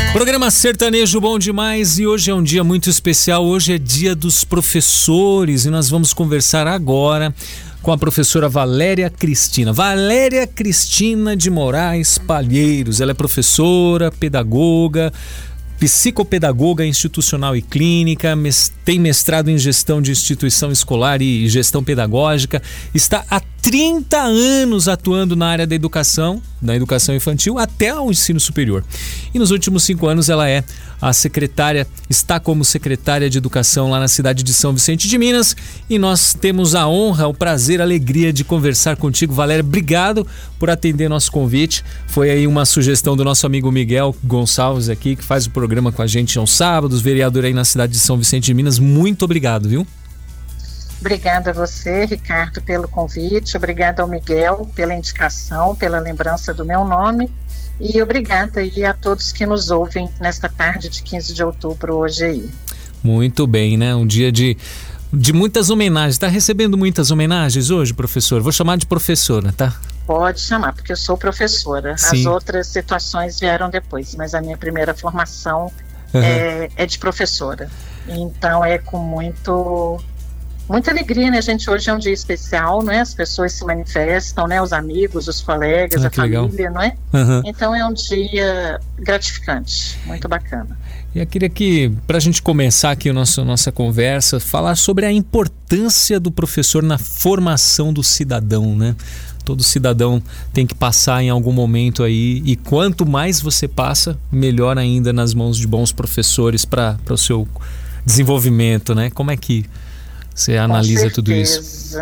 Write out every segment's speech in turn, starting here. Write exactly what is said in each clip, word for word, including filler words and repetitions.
Programa Sertanejo bom demais e hoje é um dia muito especial, hoje é dia dos professores e nós vamos conversar agora com a professora Valéria Cristina. Valéria Cristina de Moraes Palheiros, ela é professora, pedagoga, psicopedagoga institucional e clínica, tem mestrado em gestão de instituição escolar e gestão pedagógica, está há trinta anos atuando na área da educação, da educação infantil até o ensino superior. E nos últimos cinco anos ela é a secretária, está como secretária de educação lá na cidade de São Vicente de Minas e nós temos a honra, o prazer, a alegria de conversar contigo. Valéria, obrigado por atender nosso convite. Foi aí uma sugestão do nosso amigo Miguel Gonçalves aqui, que faz o programa com a gente aos sábados, vereador aí na cidade de São Vicente de Minas. Muito obrigado, viu? Obrigada a você, Ricardo, pelo convite, obrigada ao Miguel pela indicação, pela lembrança do meu nome e obrigada aí a todos que nos ouvem nesta tarde de quinze de outubro hoje aí. Muito bem, né? Um dia de, de muitas homenagens. Está recebendo muitas homenagens hoje, professor? Vou chamar de professora, tá? Pode chamar, porque eu sou professora. Sim. As outras situações vieram depois, mas a minha primeira formação uhum. é, é de professora. Então é com muito... Muita alegria, né, gente? Hoje é um dia especial, não é? As pessoas se manifestam, né? Os amigos, os colegas, ah, a família, legal. Não é? Uhum. Então é um dia gratificante, muito bacana. E eu queria que, para a gente começar aqui a nossa, nossa conversa, falar sobre a importância do professor na formação do cidadão, né? Todo cidadão tem que passar em algum momento aí, e quanto mais você passa, melhor ainda nas mãos de bons professores para o seu desenvolvimento, né? Como é que você analisa tudo isso?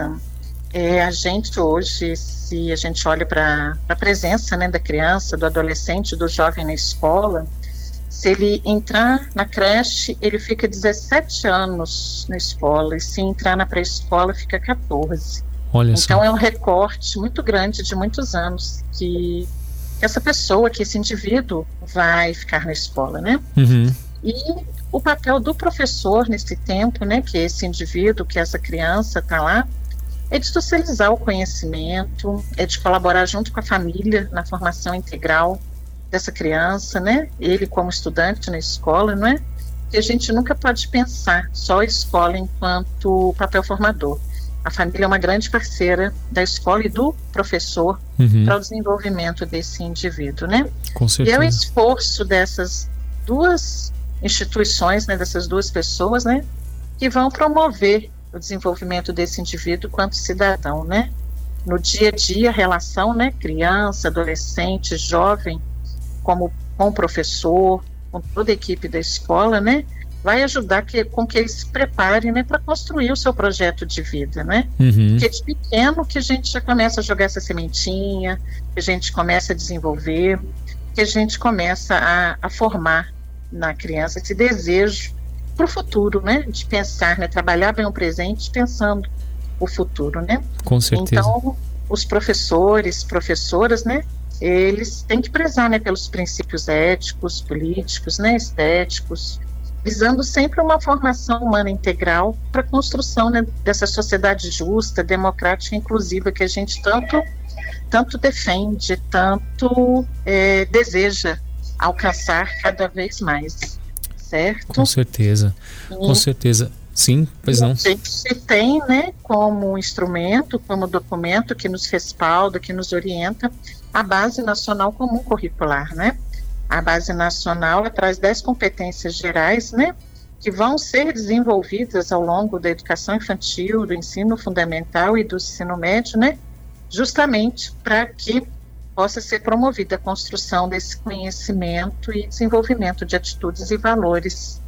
É, a gente hoje, se a gente olha para a presença, né, da criança, do adolescente, do jovem na escola, se ele entrar na creche, ele fica dezessete anos na escola, e se entrar na pré-escola, fica catorze. Olha então só. É um recorte muito grande de muitos anos que essa pessoa, que esse indivíduo vai ficar na escola, né? Uhum. E o papel do professor nesse tempo, né, que esse indivíduo, que essa criança está lá, é de socializar o conhecimento, é de colaborar junto com a família na formação integral dessa criança, né, ele como estudante na escola, não é? Que a gente nunca pode pensar só a escola enquanto papel formador. A família é uma grande parceira da escola e do professor uhum. para o desenvolvimento desse indivíduo, né? Com certeza. E é o esforço dessas duas instituições, né, dessas duas pessoas, né, que vão promover o desenvolvimento desse indivíduo quanto cidadão, né, no dia a dia, a relação, né, criança, adolescente, jovem, como com o professor, com toda a equipe da escola, né, vai ajudar que, com que eles se preparem, né, para construir o seu projeto de vida, né, uhum. porque de pequeno que a gente já começa a jogar essa sementinha, que a gente começa a desenvolver, que a gente começa a, a formar na criança esse desejo para o futuro, né, de pensar, né, trabalhar bem o presente pensando o futuro, né. Com certeza. Então, os professores, professoras, né, eles têm que prezar, né, pelos princípios éticos, políticos, né, estéticos, visando sempre uma formação humana integral para a construção, né, dessa sociedade justa, democrática e inclusiva que a gente tanto, tanto defende, tanto é, deseja alcançar cada vez mais, certo? Com certeza, e, com certeza. Sim, pois não. A gente tem, né, como instrumento, como documento que nos respalda, que nos orienta, a Base Nacional Comum Curricular, né? A Base Nacional traz dez competências gerais, né, que vão ser desenvolvidas ao longo da educação infantil, do ensino fundamental e do ensino médio, né, justamente para que possa ser promovida a construção desse conhecimento e desenvolvimento de atitudes e valores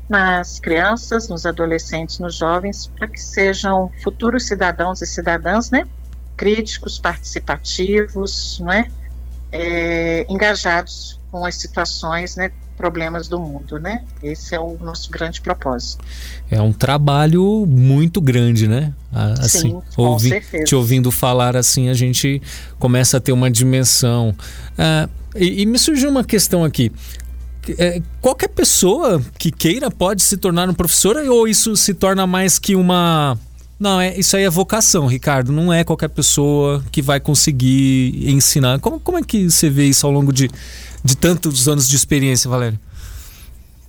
nas crianças, nos adolescentes, nos jovens, para que sejam futuros cidadãos e cidadãs, né, críticos, participativos, não é, é, engajados com as situações, né, problemas do mundo, né? Esse é o nosso grande propósito. É um trabalho muito grande, né? Assim, sim, com ouvi, certeza. Te ouvindo falar assim, a gente começa a ter uma dimensão. Ah, e, e me surgiu uma questão aqui. É, qualquer pessoa que queira pode se tornar um professor, ou isso se torna mais que uma... Não, é, isso aí é vocação, Ricardo. Não é qualquer pessoa que vai conseguir ensinar. Como, como é que você vê isso ao longo de, de tantos anos de experiência, Valério?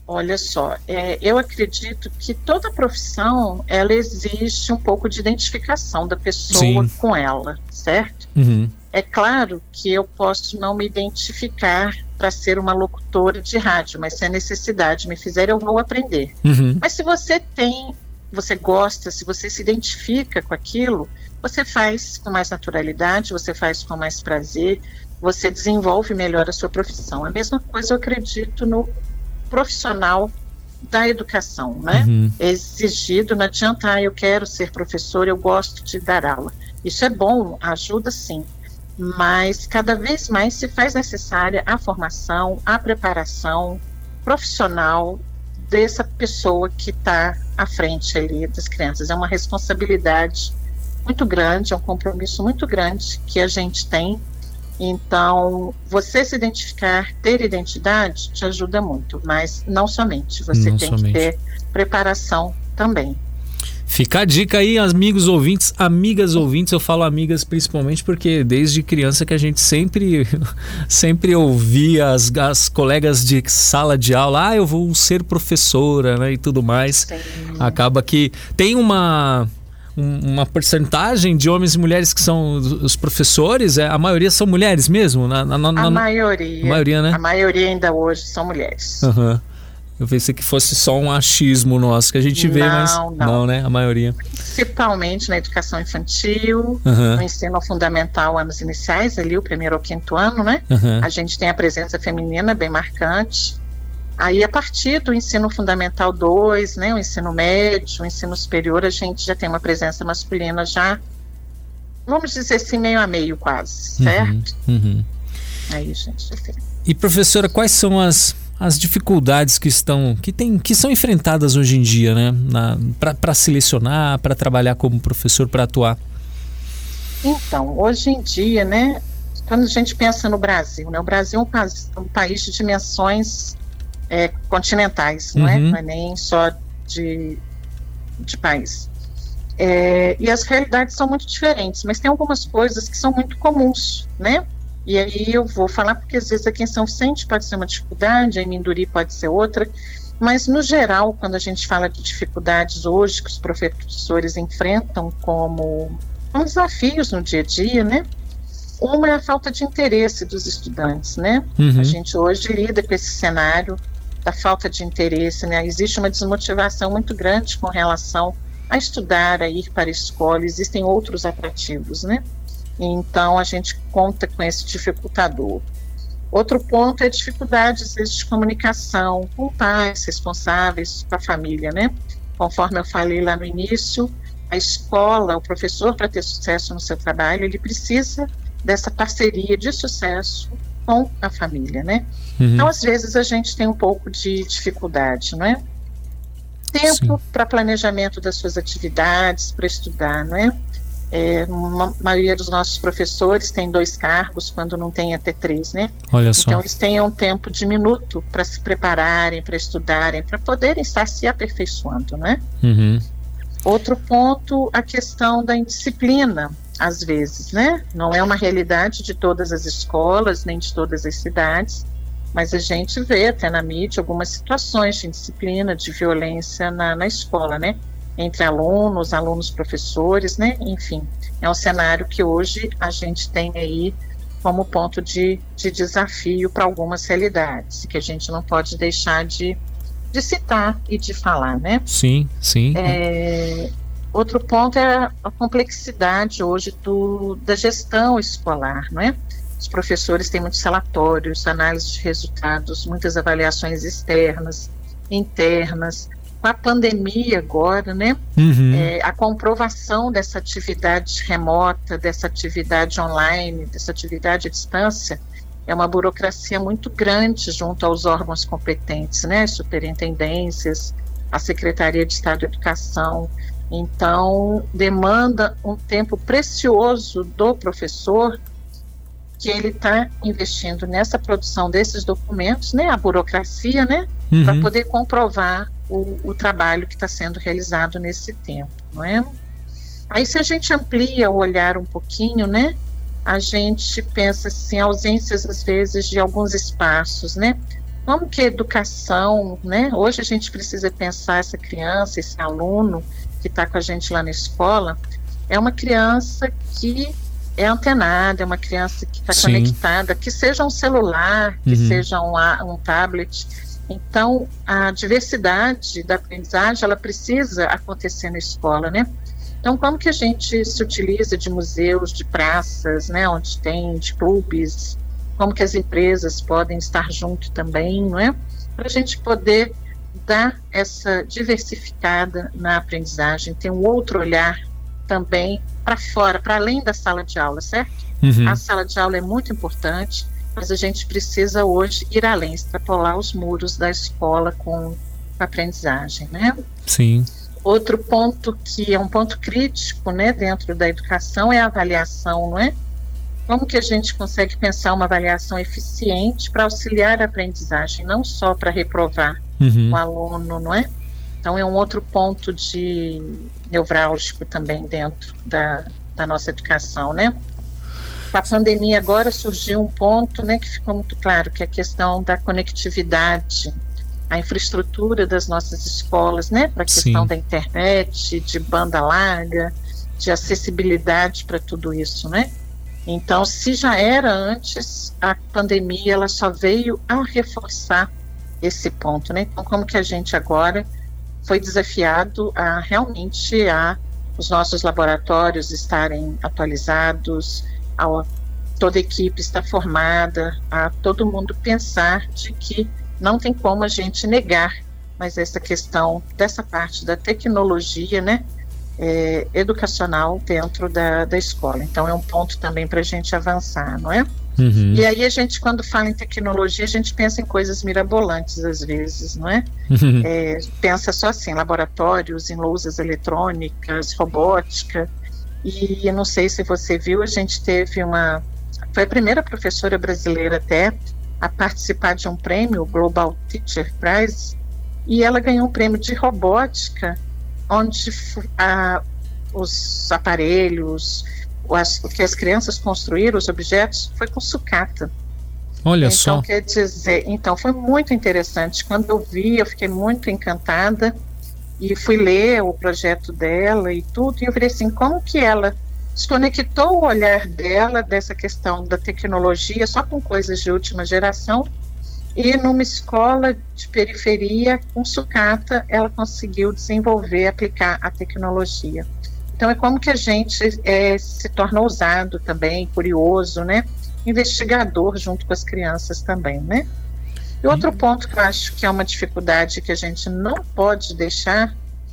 Olha só, é, eu acredito que toda profissão, ela exige um pouco de identificação da pessoa Sim. com ela, certo? Uhum. É claro que eu posso não me identificar para ser uma locutora de rádio, mas se a necessidade me fizer, eu vou aprender. Uhum. Mas se você tem, você gosta, se você se identifica com aquilo, você faz com mais naturalidade, você faz com mais prazer, você desenvolve melhor a sua profissão. A mesma coisa eu acredito no profissional da educação, né? Uhum. É exigido, não adianta, ah, eu quero ser professor, eu gosto de dar aula. Isso é bom, ajuda sim, mas cada vez mais se faz necessária a formação, a preparação profissional dessa pessoa que está à frente ali das crianças. É uma responsabilidade muito grande, é um compromisso muito grande que a gente tem. Então, você se identificar, ter identidade, te ajuda muito, mas não somente, você não tem somente. que ter preparação também. Fica a dica aí, amigos ouvintes, amigas ouvintes, eu falo amigas principalmente porque desde criança que a gente sempre, sempre ouvia as, as colegas de sala de aula, ah, eu vou ser professora, né, e tudo mais. Sim. Acaba que tem uma... uma porcentagem de homens e mulheres que são os professores, é, a maioria são mulheres mesmo? Na, na, na, a maioria. A maioria, né? A maioria ainda hoje são mulheres. Uhum. Eu pensei que fosse só um achismo nosso que a gente vê, não, mas não. não, né? A maioria. Principalmente na educação infantil, uhum. no ensino fundamental, anos iniciais, ali o primeiro ao quinto ano, né? Uhum. A gente tem a presença feminina bem marcante. Aí, a partir do ensino fundamental dois, né, o ensino médio, o ensino superior, a gente já tem uma presença masculina já, vamos dizer assim, meio a meio quase, certo? Uhum, uhum. Aí, gente, já tem. E, professora, quais são as, as dificuldades que estão, que, tem, que são enfrentadas hoje em dia, né, para selecionar, para trabalhar como professor, para atuar? Então, hoje em dia, né, quando a gente pensa no Brasil, né, o Brasil é um, país, um país de dimensões É, continentais, não, uhum. é? Não é nem só de, de país. É, e as realidades são muito diferentes, mas tem algumas coisas que são muito comuns, né? E aí eu vou falar porque às vezes aqui em São Vicente pode ser uma dificuldade, em Minduri pode ser outra, mas no geral, quando a gente fala de dificuldades hoje que os professores enfrentam como, como desafios no dia a dia, né? Uma é a falta de interesse dos estudantes, né? Uhum. A gente hoje lida com esse cenário da falta de interesse, né? Existe uma desmotivação muito grande com relação a estudar, a ir para a escola, existem outros atrativos, né? Então a gente conta com esse dificultador. Outro ponto é a dificuldade, às vezes, de comunicação com pais responsáveis, com a família, né? Conforme eu falei lá no início, a escola, o professor, para ter sucesso no seu trabalho, ele precisa dessa parceria de sucesso com a família, né? Uhum. Então, às vezes, a gente tem um pouco de dificuldade, não é? Tempo para planejamento das suas atividades, para estudar, não é? É, a maioria dos nossos professores tem dois cargos, quando não tem até três, né? Olha só. Então, eles têm um tempo diminuto para se prepararem, para estudarem, para poderem estar se aperfeiçoando, né? Uhum. Outro ponto, a questão da indisciplina, às vezes, né? Não é uma realidade de todas as escolas, nem de todas as cidades, mas a gente vê até na mídia algumas situações de indisciplina, de violência na, na escola, né? Entre alunos, alunos professores, né? Enfim, é um cenário que hoje a gente tem aí como ponto de, de desafio para algumas realidades, que a gente não pode deixar de, de citar e de falar, né? Sim, sim. É, outro ponto é a complexidade hoje do, da gestão escolar, não é? Os professores têm muitos relatórios, análise de resultados, muitas avaliações externas, internas. Com a pandemia agora, né? Uhum. É, a comprovação dessa atividade remota, dessa atividade online, dessa atividade à distância, é uma burocracia muito grande junto aos órgãos competentes, né? As superintendências, a Secretaria de Estado de Educação. Então, demanda um tempo precioso do professor, que ele está investindo nessa produção desses documentos, né, a burocracia, né, uhum. para poder comprovar o, o trabalho que está sendo realizado nesse tempo, não é? Aí, se a gente amplia o olhar um pouquinho, né, a gente pensa assim, ausências às vezes de alguns espaços, né, como que a educação, né? Hoje a gente precisa pensar essa criança, esse aluno que está com a gente lá na escola, é uma criança que é antenada, é uma criança que está conectada, que seja um celular, que uhum. seja um, um tablet. Então, a diversidade da aprendizagem, ela precisa acontecer na escola, né? Então, como que a gente se utiliza de museus, de praças, né, onde tem, de clubes, como que as empresas podem estar junto também, não é? Para a gente poder dar essa diversificada na aprendizagem, ter um outro olhar também para fora, para além da sala de aula, certo? Uhum. A sala de aula é muito importante, mas a gente precisa hoje ir além, extrapolar os muros da escola com a aprendizagem, né? Sim. Outro ponto que é um ponto crítico, né, dentro da educação é a avaliação, não é? Como que a gente consegue pensar uma avaliação eficiente para auxiliar a aprendizagem, não só para reprovar uhum. o aluno, não é? Então é um outro ponto de nevrálgico também dentro da, da nossa educação, né? Com a pandemia agora surgiu um ponto, né, que ficou muito claro, que é a questão da conectividade, a infraestrutura das nossas escolas, né, para a questão Sim. da internet, de banda larga, de acessibilidade para tudo isso, né? Então, se já era antes, a pandemia ela só veio a reforçar esse ponto, né? Então, como que a gente agora foi desafiado a realmente a os nossos laboratórios estarem atualizados, a toda a equipe está formada, a todo mundo pensar de que não tem como a gente negar, mas essa questão dessa parte da tecnologia, né, é, educacional dentro da, da escola. Então é um ponto também para a gente avançar, não é? Uhum. E aí a gente, quando fala em tecnologia, a gente pensa em coisas mirabolantes às vezes, não é? Uhum. É, pensa só assim, laboratórios, em lousas eletrônicas, robótica, e eu não sei se você viu, a gente teve uma, foi a primeira professora brasileira até a participar de um prêmio, o Global Teacher Prize, e ela ganhou um prêmio de robótica, onde a, os aparelhos, as, o que as crianças construíram, os objetos, foi com sucata. Olha então, só. Quer dizer, então foi muito interessante. Quando eu vi, eu fiquei muito encantada e fui ler o projeto dela e tudo, e eu falei assim, como que ela desconectou o olhar dela dessa questão da tecnologia só com coisas de última geração, e numa escola de periferia, com sucata, ela conseguiu desenvolver, aplicar a tecnologia. Então é como que a gente é, se torna ousado também, curioso, né? Investigador junto com as crianças também, né? E outro ponto que eu acho que é uma dificuldade que a gente não pode deixar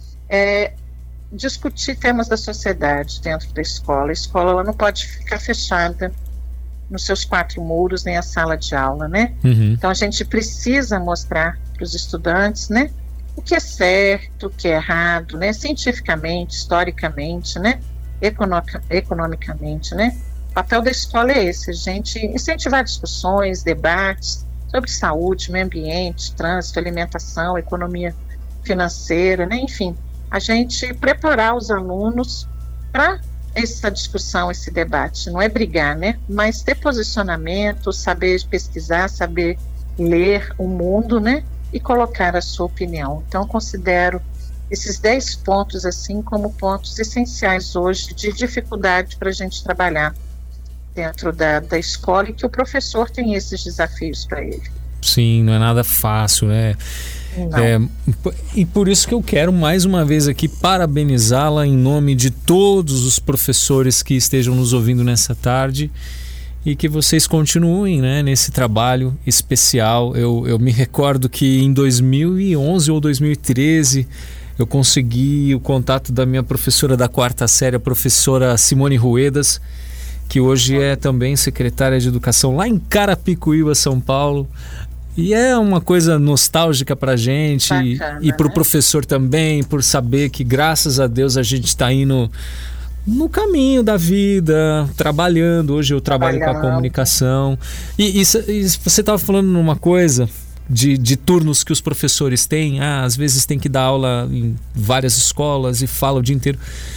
é discutir temas da sociedade dentro da escola. A escola ela não pode ficar fechada nos seus quatro muros, nem a sala de aula, né? Uhum. Então a gente precisa mostrar para os estudantes, né, o que é certo, o que é errado, né, cientificamente, historicamente, né, economic, economicamente, né. O papel da escola é esse, a gente incentivar discussões, debates sobre saúde, meio ambiente, trânsito, alimentação, economia financeira, né, enfim, a gente preparar os alunos para essa discussão, esse debate, não é brigar, né, mas ter posicionamento, saber pesquisar, saber ler o mundo, né, e colocar a sua opinião. Então, considero esses dez pontos, assim, como pontos essenciais hoje de dificuldade para a gente trabalhar dentro da, da escola, e que o professor tem esses desafios para ele. Sim, não é nada fácil, né? É, e por isso que eu quero mais uma vez aqui parabenizá-la em nome de todos os professores que estejam nos ouvindo nessa tarde, e que vocês continuem, né, nesse trabalho especial. Eu, eu me recordo que em dois mil e onze ou dois mil e treze eu consegui o contato da minha professora da quarta série, a professora Simone Ruedas, que hoje é também secretária de Educação lá em Carapicuíba, São Paulo. E é uma coisa nostálgica pra gente. Bacana, e, e pro, né, professor também, por saber que graças a Deus a gente está indo no caminho da vida, trabalhando. Hoje eu trabalho com a comunicação. E, e, e você estava falando numa coisa de, de turnos que os professores têm. Ah, às vezes tem que dar aula em várias escolas e fala o dia inteiro.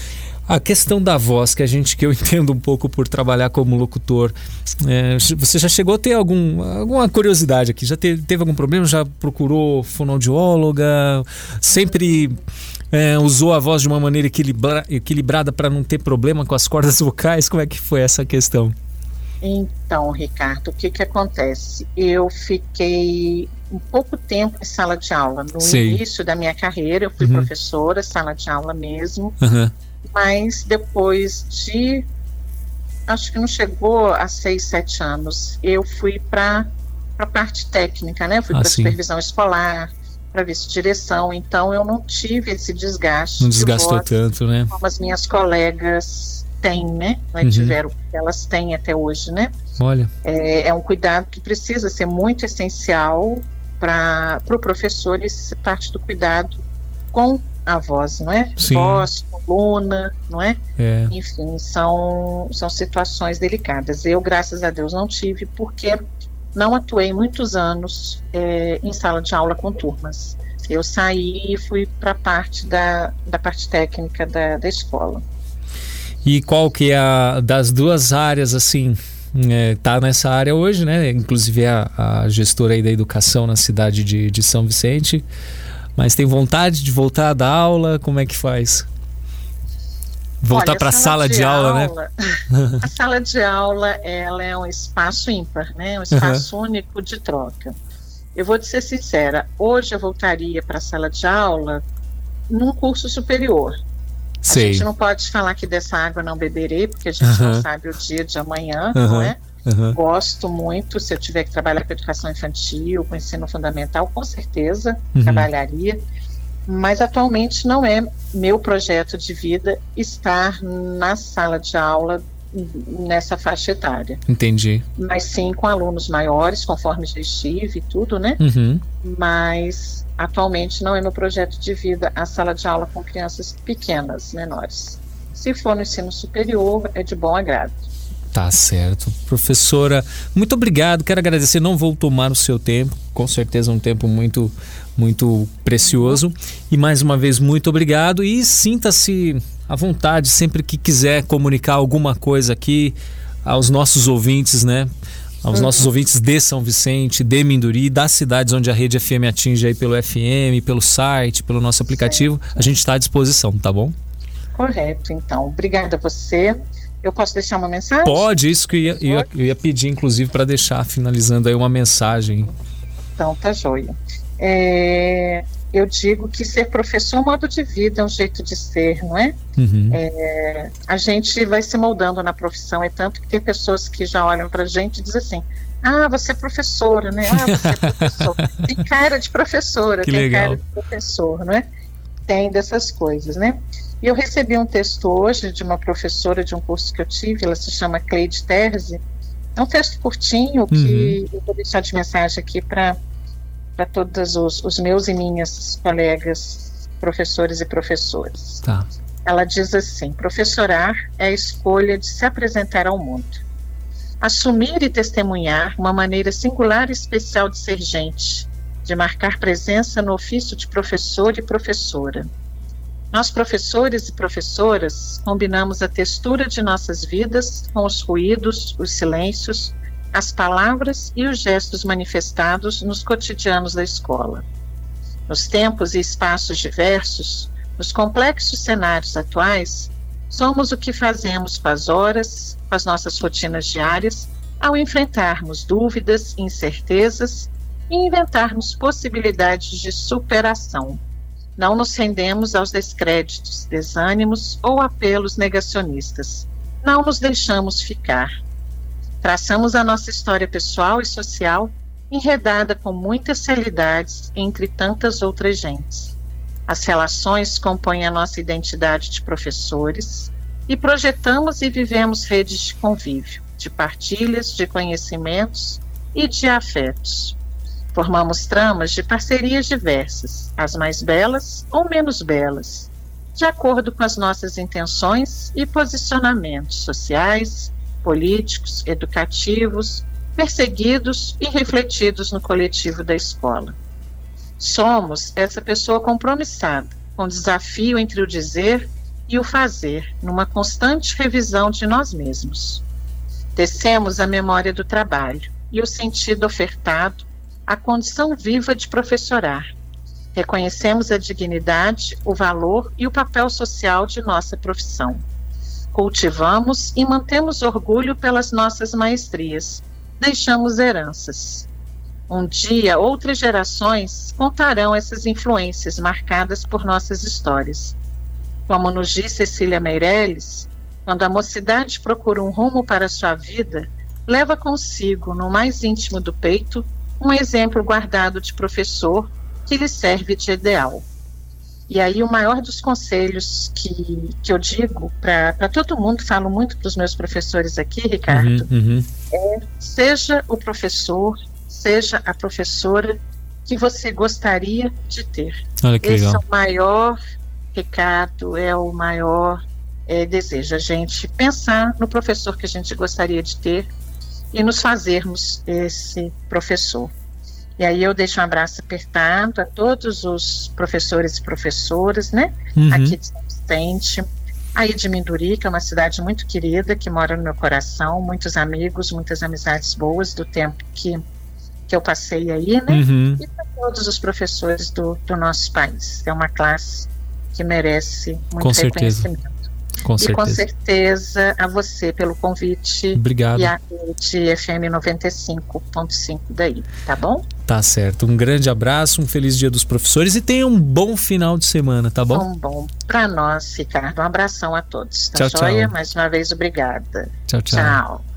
A questão da voz, que a gente, que eu entendo um pouco por trabalhar como locutor, é, você já chegou a ter algum, alguma curiosidade aqui? Já teve, teve algum problema? Já procurou fonoaudióloga? Sempre é, usou a voz de uma maneira equilibra, equilibrada para não ter problema com as cordas vocais? Como é que foi essa questão? Então, Ricardo, o que que acontece? Eu fiquei um pouco tempo em sala de aula. No Sei. início da minha carreira, eu fui Uhum. professora, sala de aula mesmo. Uhum. Mas depois de, acho que não chegou a seis, sete anos, eu fui para a parte técnica, né? Fui Ah, para sim. supervisão escolar, para vice-direção, então eu não tive esse desgaste. Não de desgastou voz tanto, né? como as minhas colegas têm, né? Não Uhum. tiveram, elas têm até hoje, né? Olha, É, é um cuidado que precisa ser muito essencial para o pro professor, esse parte do cuidado com a voz, não é? Sim. Voz, coluna, não é? é. Enfim, são, são situações delicadas. Eu, graças a Deus, não tive, porque não atuei muitos anos é, em sala de aula com turmas. Eu saí e fui para a parte da, da parte técnica da, da escola. E qual que é a das duas áreas, assim, é, tá nessa área hoje, né? Inclusive é a, a gestora aí da educação na cidade de, de São Vicente. Mas tem vontade de voltar a dar aula? Como é que faz? Voltar para a sala de aula, né? A sala de aula, ela é um espaço ímpar, né? Um espaço uhum. único de troca. Eu vou te ser sincera, hoje eu voltaria para a sala de aula num curso superior. Sei. A gente não pode falar que dessa água não beberei, porque a gente uhum. não sabe o dia de amanhã, uhum. não é? Uhum. Gosto muito, se eu tiver que trabalhar com educação infantil, com ensino fundamental, com certeza uhum. trabalharia, mas atualmente não é meu projeto de vida estar na sala de aula nessa faixa etária. Entendi. Mas sim com alunos maiores, conforme já estive e tudo, né? Uhum. Mas atualmente não é meu projeto de vida a sala de aula com crianças pequenas, menores. Se for no ensino superior, é de bom agrado. Tá certo. Professora, muito obrigado. Quero agradecer, não vou tomar o seu tempo, com certeza um tempo muito, muito precioso. E mais uma vez, muito obrigado e sinta-se à vontade sempre que quiser comunicar alguma coisa aqui aos nossos ouvintes, né? Aos uhum. nossos ouvintes de São Vicente, de Minduri, das cidades onde a Rede F M atinge aí pelo F M, pelo site, pelo nosso aplicativo. A gente está à disposição, tá bom? Correto, então. Obrigada a você. Eu posso deixar uma mensagem? Pode, isso que eu ia, eu ia, eu ia pedir, inclusive, para deixar, finalizando aí, uma mensagem. Então, tá joia. É, eu digo que ser professor é um modo de vida, é um jeito de ser, não é? Uhum. é? A gente vai se moldando na profissão, é tanto que tem pessoas que já olham pra gente e dizem assim, ah, você é professora, né? Ah, você é professor. Tem cara de professora, que tem legal. cara de professor, não é? Tem dessas coisas, né? E eu recebi um texto hoje de uma professora de um curso que eu tive, ela se chama Cleide Terzi. É um texto curtinho que uhum. eu vou deixar de mensagem aqui para para todos os, os meus e minhas colegas, professores e professoras. Tá. Ela diz assim, professorar é a escolha de se apresentar ao mundo. Assumir e testemunhar uma maneira singular e especial de ser gente, de marcar presença no ofício de professor e professora. Nós, professores e professoras, combinamos a textura de nossas vidas com os ruídos, os silêncios, as palavras e os gestos manifestados nos cotidianos da escola. Nos tempos e espaços diversos, nos complexos cenários atuais, somos o que fazemos com as horas, com as nossas rotinas diárias, ao enfrentarmos dúvidas, incertezas e inventarmos possibilidades de superação. Não nos rendemos aos descréditos, desânimos ou apelos negacionistas. Não nos deixamos ficar. Traçamos a nossa história pessoal e social, enredada com muitas realidades entre tantas outras gentes. As relações compõem a nossa identidade de professores e projetamos e vivemos redes de convívio, de partilhas, de conhecimentos e de afetos. Formamos tramas de parcerias diversas, as mais belas ou menos belas, de acordo com as nossas intenções e posicionamentos sociais, políticos, educativos, perseguidos e refletidos no coletivo da escola. Somos essa pessoa compromissada, com o desafio entre o dizer e o fazer, numa constante revisão de nós mesmos. Tecemos a memória do trabalho e o sentido ofertado, a condição viva de professorar. Reconhecemos a dignidade, o valor e o papel social de nossa profissão. Cultivamos e mantemos orgulho pelas nossas maestrias. Deixamos heranças. Um dia, outras gerações contarão essas influências marcadas por nossas histórias. Como nos diz Cecília Meirelles, quando a mocidade procura um rumo para a sua vida, leva consigo, no mais íntimo do peito, um exemplo guardado de professor que lhe serve de ideal. E aí o maior dos conselhos que, que eu digo para todo mundo, falo muito para os meus professores aqui, Ricardo, uhum, uhum. é: seja o professor, seja a professora que você gostaria de ter. Olha que Esse legal. é o maior recado, é o maior é, desejo, a gente pensar no professor que a gente gostaria de ter e nos fazermos esse professor. E aí eu deixo um abraço apertado a todos os professores e professoras, né, uhum. aqui de São Vicente, aí de Minduri, que é uma cidade muito querida, que mora no meu coração, muitos amigos, muitas amizades boas do tempo que, que eu passei aí, né, uhum. e para todos os professores do, do nosso país. É uma classe que merece muito Com certeza. reconhecimento. Com e certeza. com certeza a você pelo convite. Obrigado. E a rede F M noventa e cinco ponto cinco daí, tá bom? Tá certo. Um grande abraço, um feliz Dia dos Professores e tenha um bom final de semana, tá bom? Um bom para nós, Ricardo. Um abração a todos. Tá tchau, joia? tchau. Mais uma vez, obrigada. Tchau, tchau. Tchau.